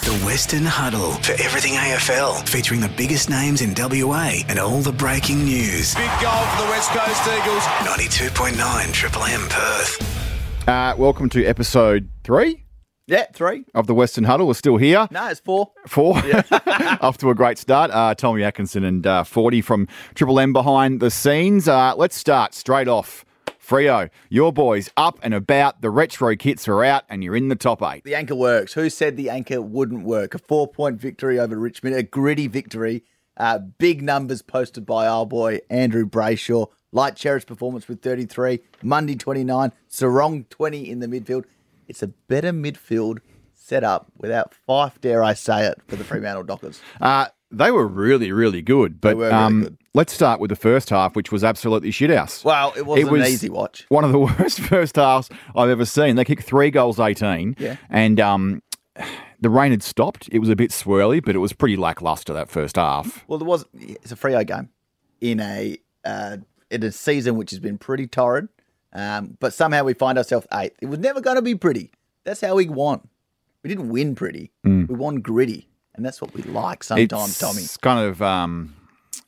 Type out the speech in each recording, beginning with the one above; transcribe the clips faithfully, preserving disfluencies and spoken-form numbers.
The Western Huddle for everything A F L, featuring the biggest names in W A and all the breaking news. Big goal for the West Coast Eagles. ninety-two point nine Triple M Perth. Uh, welcome to episode three Yeah, three. of the Western Huddle. We're still here. No, it's four. Four. Off to a great start. Uh, Tommy Atkinson and uh, forty from Triple M behind the scenes. Uh, let's start straight off. Freo, your boys up and about. The retro kits are out and you're in the top eight. The anchor works. Who said the anchor wouldn't work? A four-point victory over Richmond, a gritty victory. Uh, big numbers posted by our boy Andrew Brayshaw. Light Cherish performance with thirty-three. Mundy twenty-nine. Sarong twenty in the midfield. It's a better midfield setup without Fife, dare I say it, for the Fremantle Dockers. Uh, they were really, really good. But They were really um, good. let's start with the first half, which was absolutely shithouse. Well, it wasn't was an easy watch. One of the worst first halves I've ever seen. They kicked three goals, eighteen. Yeah. And um, the rain had stopped. It was a bit swirly, but it was pretty lacklustre, that first half. Well, there was. It's a Freo game in a uh, in a season which has been pretty torrid, um, but somehow we find ourselves eighth. It was never going to be pretty. That's how we won. We didn't win pretty. We won gritty, and that's what we like sometimes, it's Tommy. kind of, um,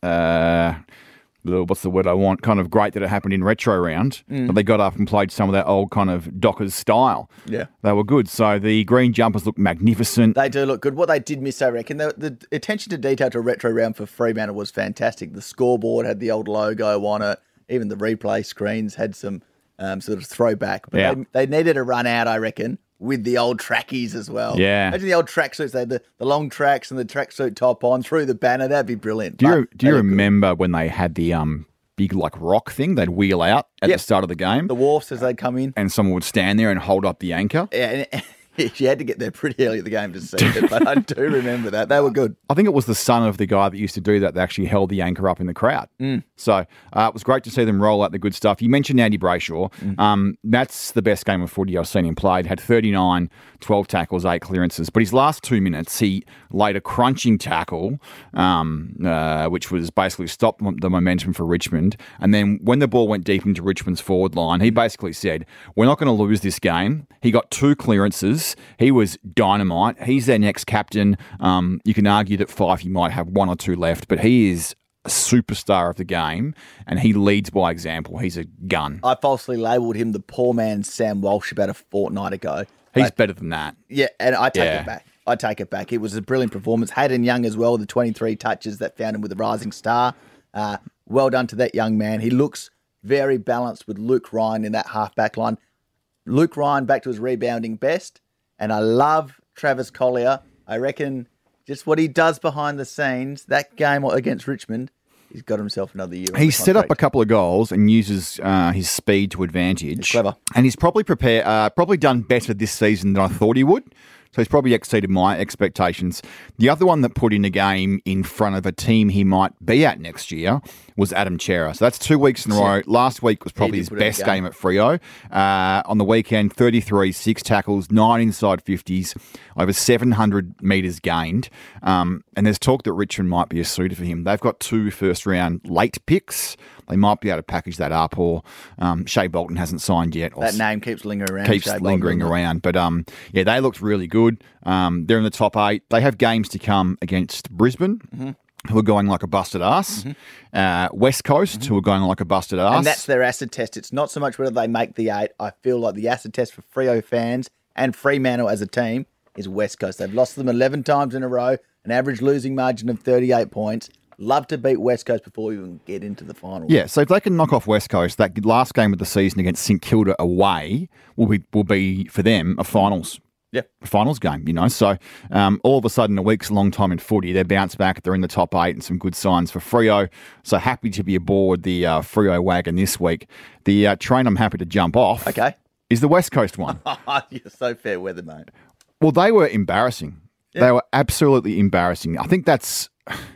uh, what's the word I want? Kind of great that it happened in retro round. But they got up and played some of that old kind of Dockers style. Yeah. They were good. So the green jumpers look magnificent. They do look good. What they did miss, I reckon, the, the attention to detail to retro round for Fremantle was fantastic. The scoreboard had the old logo on it. Even the replay screens had some um, sort of throwback. But Yeah. they, they needed a run out, I reckon, with the old trackies as well. Yeah. Imagine the old tracksuits. They had the, the long tracks and the tracksuit top on through the banner. That'd be brilliant. do you, But do you they look good. remember when they had the um, big like rock thing they'd wheel out at Yep. the start of the game? The wharfs as they come in? And someone would stand there and hold up the anchor? Yeah, and you had to get there pretty early in the game to see it, but I do remember that. They were good. I think it was the son of the guy that used to do that that actually held the anchor up in the crowd. Mm. So uh, it was great to see them roll out the good stuff. You mentioned Andy Brayshaw. Mm. Um, that's the best game of footy I've seen him played. Had thirty-nine, twelve tackles, eight clearances. But his last two minutes, he laid a crunching tackle, um, uh, which was basically stopped the momentum for Richmond. And then when the ball went deep into Richmond's forward line, he basically said, we're not going to lose this game. He got two clearances. He was dynamite. He's their next captain. Um, you can argue that Fifey might have one or two left, but he is a superstar of the game, and he leads by example. He's a gun. I falsely labelled him the poor man Sam Walsh about a fortnight ago. He's But- better than that. Yeah, and I take Yeah. it back. I take it back. It was a brilliant performance. Hayden Young as well, the twenty-three touches that found him with a rising star. Uh, well done to that young man. He looks very balanced with Luke Ryan in that half-back line. Luke Ryan back to his rebounding best, and I love Travis Collier. I reckon just what he does behind the scenes, that game against Richmond, he's got himself another year. on He's the set up a contract. couple of goals and uses uh, his speed to advantage. He's clever. And he's probably prepared, uh, probably done better this season than I thought he would. So he's probably exceeded my expectations. The other one that put in a game in front of a team he might be at next year was Adam Chera. So that's two weeks in a row. Last week was probably did his put in a best game. game at Freo. Uh, on the weekend, thirty-three, six tackles, nine inside fifties, over seven hundred metres gained. Um, and there's talk that Richmond might be a suitor for him. They've got two first-round late picks. They might be able to package that up, or um, Shea Bolton hasn't signed yet. Or That name keeps lingering around. keeps Shea Bolton, lingering doesn't it? around. But um, yeah, they looked really good. Um, they're in the top eight. They have games to come against Brisbane, Mm-hmm. who are going like a busted ass. Uh, West Coast, who are going like a busted ass. And that's their acid test. It's not so much whether they make the eight. I feel like the acid test for Freo fans and Fremantle as a team is West Coast. They've lost them eleven times in a row, an average losing margin of thirty-eight points. Love to beat West Coast before we even get into the final. Yeah, so if they can knock off West Coast, that last game of the season against St Kilda away will be will be for them a finals. Yeah. A finals game, you know. So um, all of a sudden, a week's a long time in footy. They bounce back. They're in the top eight, and some good signs for Freo. So happy to be aboard the uh, Freo wagon this week. The uh, train I'm happy to jump off. Okay. Is the West Coast one. You're so fair weather, mate. Well, they were embarrassing. They were absolutely embarrassing. I think that's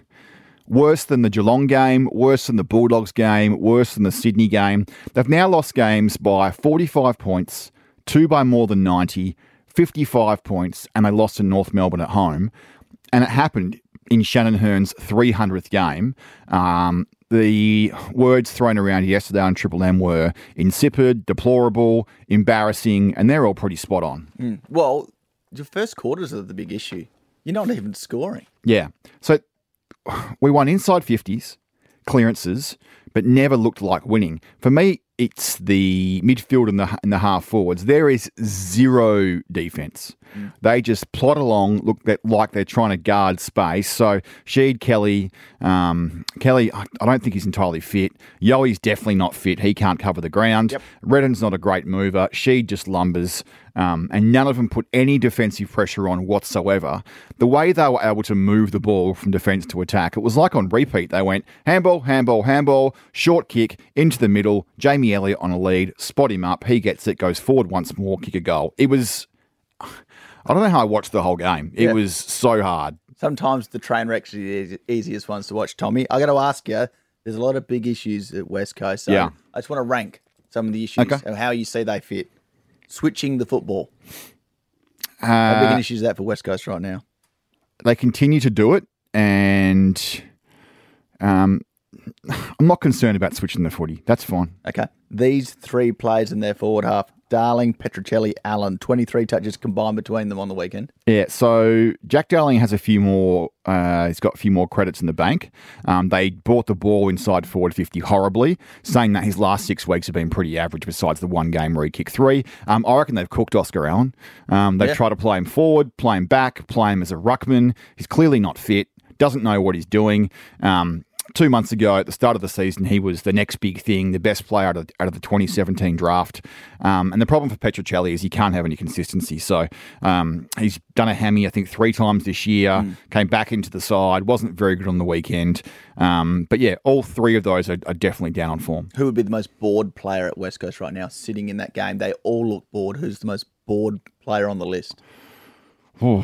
worse than the Geelong game, worse than the Bulldogs game, worse than the Sydney game. They've now lost games by forty-five points, two by more than ninety, fifty-five points, and they lost to North Melbourne at home. And it happened in Shannon Hearn's three hundredth game. Um, the words thrown around yesterday on Triple M were insipid, deplorable, embarrassing, and they're all pretty spot on. Well, your first quarters are the big issue. You're not even scoring. Yeah. So we won inside fifties, clearances, but never looked like winning. For me, it's the midfield and the and the half forwards. There is zero defence. Mm. They just plot along, look like they're trying to guard space. So Sheed, Kelly, um, Kelly, I don't think he's entirely fit. Yoey's definitely not fit. He can't cover the ground. Yep. Redden's not a great mover. Sheed just lumbers. Um, and none of them put any defensive pressure on whatsoever. The way they were able to move the ball from defence to attack, it was like on repeat. They went handball, handball, handball, short kick, into the middle, Jamie Elliott on a lead, spot him up, he gets it, goes forward once more, kick a goal. It was, I don't know how I watched the whole game. It yeah. was so hard. Sometimes the train wrecks are the easiest ones to watch, Tommy. I got to ask you, there's a lot of big issues at West Coast. So yeah. I just want to rank some of the issues okay. and how you see they fit. Switching the football. Uh, How big an issue is that for West Coast right now? They continue to do it, and um, I'm not concerned about switching the footy. That's fine. Okay. These three players in their forward half, Darling, Petruccelli, Allen, twenty-three touches combined between them on the weekend. Yeah, so Jack Darling has a few more, uh, he's got a few more credits in the bank. Um, they bought the ball inside forward fifty horribly, saying that his last six weeks have been pretty average besides the one game where he kicked three. Um, I reckon they've cooked Oscar Allen. Um, they've yeah. tried to play him forward, play him back, play him as a ruckman. He's clearly not fit, doesn't know what he's doing. Um, Two months ago, at the start of the season, he was the next big thing, the best player out of, out of the twenty seventeen draft. Um, and the problem for Petruccelli is he can't have any consistency. So um, he's done a hammy, I think, three times this year, mm. came back into the side, wasn't very good on the weekend. Um, but yeah, all three of those are, are definitely down on form. Who would be the most bored player at West Coast right now sitting in that game? They all look bored. Who's the most bored player on the list? From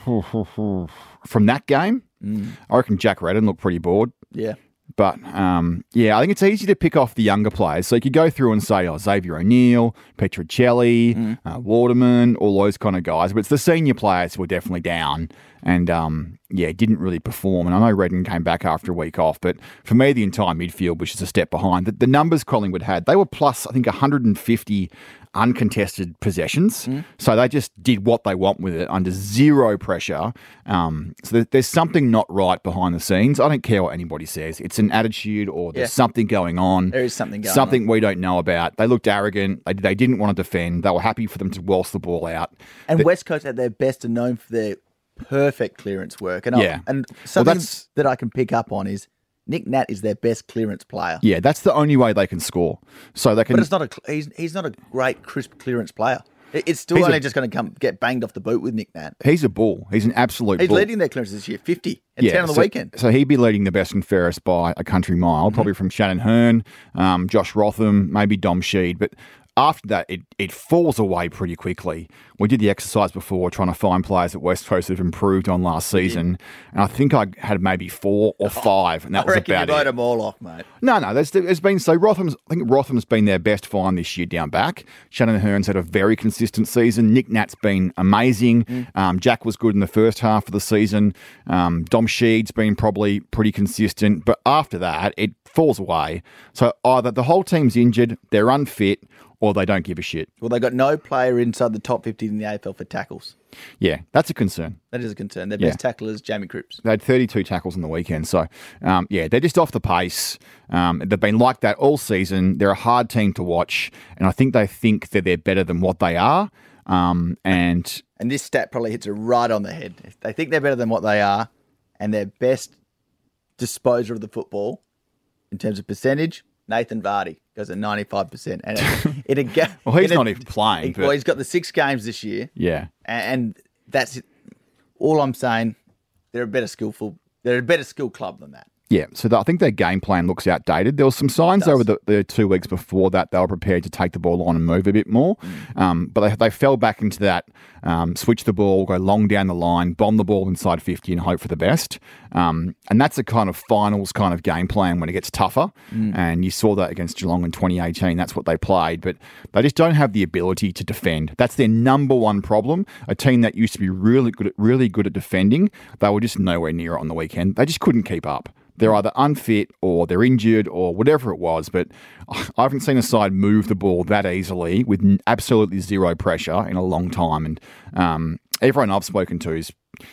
that game, mm. I reckon Jack Redden looked pretty bored. Yeah. But, um, yeah, I think it's easy to pick off the younger players. So you could go through and say, oh, Xavier O'Neill, Petruccelli, mm. uh, Waterman, all those kind of guys. But it's the senior players who were definitely down and, um, yeah, didn't really perform. And I know Redden came back after a week off. But for me, the entire midfield was just a step behind. The, the numbers Collingwood had, they were plus, I think, one hundred fifty uncontested possessions. Mm. So they just did what they want with it under zero pressure. Um, so there, there's something not right behind the scenes. I don't care what anybody says. It's an attitude or there's yeah. something going on. There is something going something on. Something we don't know about. They looked arrogant. They, they didn't want to defend. They were happy for them to waltz the ball out. And the, West Coast at their best are known for their perfect clearance work. And, yeah. I, and something well, that's, that I can pick up on is Nick Nat is their best clearance player. Yeah, that's the only way they can score. So they can. But it's not a he's he's not a great crisp clearance player. It's still only a, just going to come get banged off the boot with Nick Nat. He's a bull. He's an absolute he's bull. He's leading their clearances this year, fifty and yeah, ten on the so, weekend. So he'd be leading the best and fairest by a country mile, mm-hmm. probably from Shannon Hearn, um, Josh Rotham, maybe Dom Sheed. But after that, it, it falls away pretty quickly. We did the exercise before trying to find players at West Coast that have improved on last season. And I think I had maybe four or five, and that I was reckon about you it. wrote them all off, mate. No, no, there's, there's been, so Rotham's, I think Rotham's been their best find this year down back. Shannon Hearn's had a very consistent season. Nick Nat's been amazing. Mm. Um, Jack was good in the first half of the season. Um, Dom Sheed's been probably pretty consistent. But after that, it falls away. So either the whole team's injured, they're unfit, or they don't give a shit. Well, they got no player inside the top fifty in the A F L for tackles. Yeah, that's a concern. That is a concern. Their best yeah. tackler is Jamie Cripps. They had thirty-two tackles on the weekend. So, um, yeah, they're just off the pace. Um, they've been like that all season. They're a hard team to watch, and I think they think that they're better than what they are. Um, and and this stat probably hits it right on the head. If they think they're better than what they are, and their best disposer of the football in terms of percentage, Nathan Vardy goes at ninety-five percent. And it, it, it, well, he's it, not even playing. It, well, he's got the six games this year. Yeah. And that's it. All I'm saying, they're a better skillful, they're a better skill club than that. Yeah, so the, I think their game plan looks outdated. There was some signs over the, the two weeks before that they were prepared to take the ball on and move a bit more, mm. um, but they, they fell back into that, um, switch the ball, go long down the line, bomb the ball inside fifty and hope for the best. Um, and that's a kind of finals kind of game plan when it gets tougher, mm. and you saw that against Geelong in twenty eighteen. That's what they played, but they just don't have the ability to defend. That's their number one problem. A team that used to be really good at, really good at defending, they were just nowhere near it on the weekend. They just couldn't keep up. They're either unfit or they're injured or whatever it was, but I haven't seen a side move the ball that easily with absolutely zero pressure in a long time. And um, everyone I've spoken to is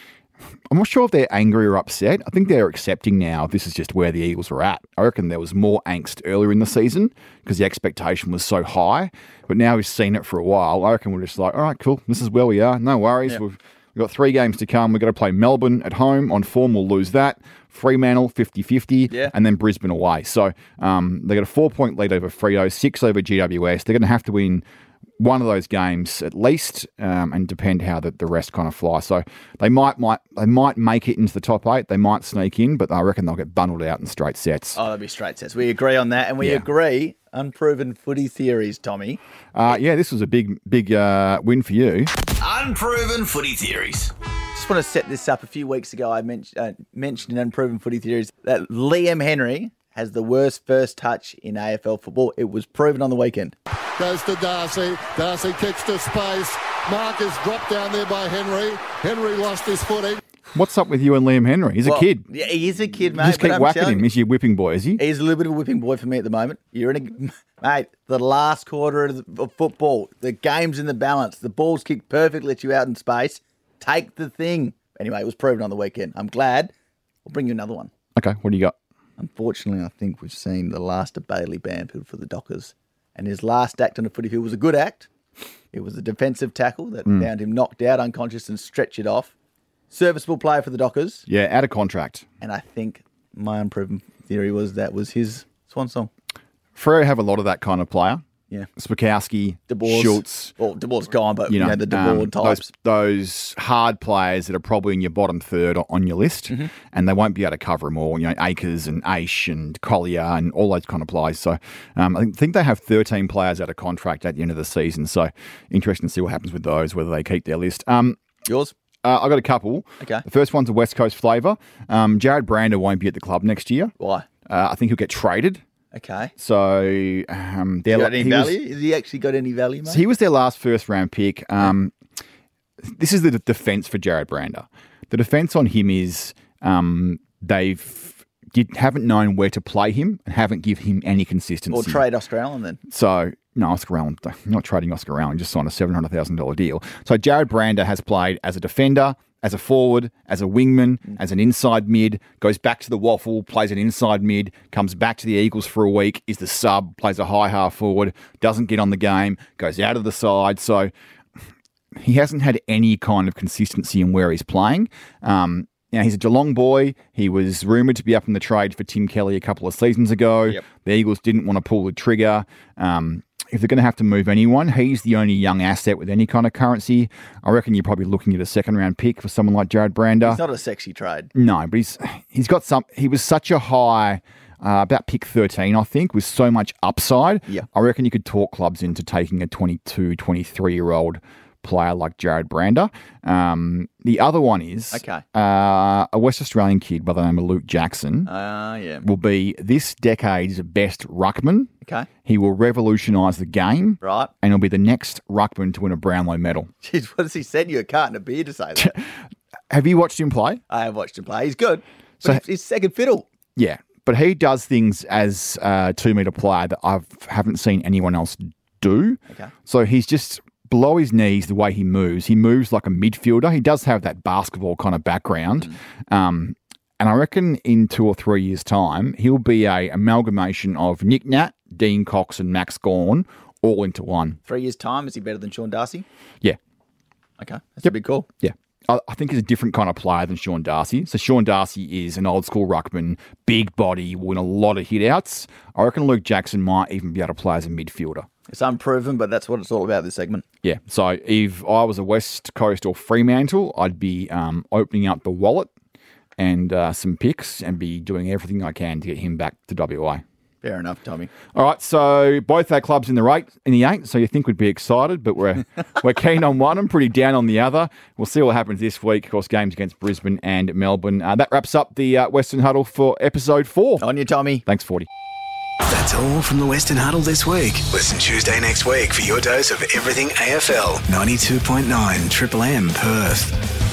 I'm not sure if they're angry or upset. I think they're accepting now this is just where the Eagles are at. I reckon there was more angst earlier in the season because the expectation was so high. But now we've seen it for a while. I reckon we're just like, all right, cool. This is where we are. No worries. Yep. We've, we've got three games to come. We've got to play Melbourne at home. On form, we'll lose that. Fremantle, fifty-fifty, yeah. and then Brisbane away. So um, they got a four-point lead over Freo, six over G W S. They're going to have to win one of those games at least, um, and depend how the, the rest kind of fly. So they might might they might make it into the top eight. They might sneak in, but I reckon they'll get bundled out in straight sets. Oh, they'll be straight sets. We agree on that, and we Yeah. agree unproven footy theories, Tommy. Uh, yeah, this was a big big uh, win for you. Unproven footy theories. Just want to set this up. A few weeks ago, I men- uh, mentioned in Unproven Footy Theories that Liam Henry has the worst first touch in A F L football. It was proven on the weekend. Goes to Darcy. Darcy kicks to space. Marcus dropped down there by Henry. Henry lost his footing. What's up with you and Liam Henry? He's Well, a kid. Yeah, he is a kid, mate. You just but keep I'm whacking telling him. you, He's your whipping boy, is he? He's a little bit of a whipping boy for me at the moment. You're in a mate. The last quarter of, the, of football, the game's in the balance. The ball's kicked perfectly at you out in space. Take the thing. Anyway, it was proven on the weekend. I'm glad. We'll bring you another one. Okay, what do you got? Unfortunately, I think we've seen the last of Bailey Banfield for the Dockers. And his last act on the footy field was a good act. It was a defensive tackle that Mm. found him knocked out, unconscious, and stretched it off. Serviceable player for the Dockers. Yeah, out of contract. And I think my unproven theory was that was his swan song. Freo have a lot of that kind of player. Yeah. Spikowski, De Boer's, Schultz. Well, De Boer's gone, but You know, the De Boer um, types. those, those hard players that are probably in your bottom third on your list, Mm-hmm. and they won't be able to cover them all. You know, Akers and Aish and Collier and all those kind of players. So um, I think they have thirteen players out of contract at the end of the season. So interesting to see what happens with those, whether they keep their list. Um, Yours? uh, I've got a couple. Okay. The first one's a West Coast flavour. Um, Jared Brander won't be at the club next year. Why? Uh, I think he'll get traded. Okay. So um, they're Got any he was- value? Has he actually got any value, mate? So he was their last first round pick. Um, this is the d- defense for Jared Brander. The defense on him is um, they've did, haven't known where to play him and haven't given him any consistency. Or trade Oscar Allen then? So, no, Oscar Allen, not trading Oscar Allen, just signed a seven hundred thousand dollars deal. So Jared Brander has played as a defender, as a forward, as a wingman, as an inside mid, goes back to the waffle, plays an inside mid, comes back to the Eagles for a week, is the sub, plays a high half forward, doesn't get on the game, goes out of the side. So he hasn't had any kind of consistency in where he's playing. Um, now, he's a Geelong boy. He was rumoured to be up in the trade for Tim Kelly a couple of seasons ago. Yep. The Eagles didn't want to pull the trigger. Um, if they're going to have to move anyone, he's the only young asset with any kind of currency. I reckon you're probably looking at a second round pick for someone like Jared Brander. It's not a sexy trade. No, but he's he's got some. He was such a high, uh, about pick thirteen, I think, with so much upside. Yeah. I reckon you could talk clubs into taking a twenty-two, twenty-three year old player like Jared Brander. Um, the other one is Okay. uh, a West Australian kid by the name of Luke Jackson. Ah, uh, yeah. Will be this decade's best ruckman. Okay. He will revolutionise the game. Right. And he'll be the next ruckman to win a Brownlow medal. Jeez, what does he send you? A carton of beer to say that? Have you watched him play? I have watched him play. He's good. But So- he's, he's second fiddle. Yeah. But he does things as a two-metre player that I haven't seen anyone else do. Okay. So he's just below his knees the way he moves. He moves like a midfielder. He does have that basketball kind of background. Mm. Um, and I reckon in two or three years' time, he'll be a amalgamation of Nick Nat, Dean Cox and Max Gawn all into one. Three years' time, is he better than Sean Darcy? Yeah. Okay. That's a big call. Yeah. I I think he's a different kind of player than Sean Darcy. So Sean Darcy is an old school ruckman, big body, win a lot of hit outs. I reckon Luke Jackson might even be able to play as a midfielder. It's unproven, but that's what it's all about, this segment. Yeah. So if I was a West Coast or Fremantle, I'd be um, opening up the wallet and uh, some picks and be doing everything I can to get him back to W A. Fair enough, Tommy. All right, so both our clubs in the eight, in the eight, so you think we'd be excited, but we're we're keen on one and pretty down on the other. We'll see what happens this week. Of course, games against Brisbane and Melbourne. Uh, that wraps up the uh, Western Huddle for episode four. On you, Tommy. Thanks, forty. That's all from the Western Huddle this week. Listen Tuesday next week for your dose of everything A F L. ninety-two point nine Triple M Perth.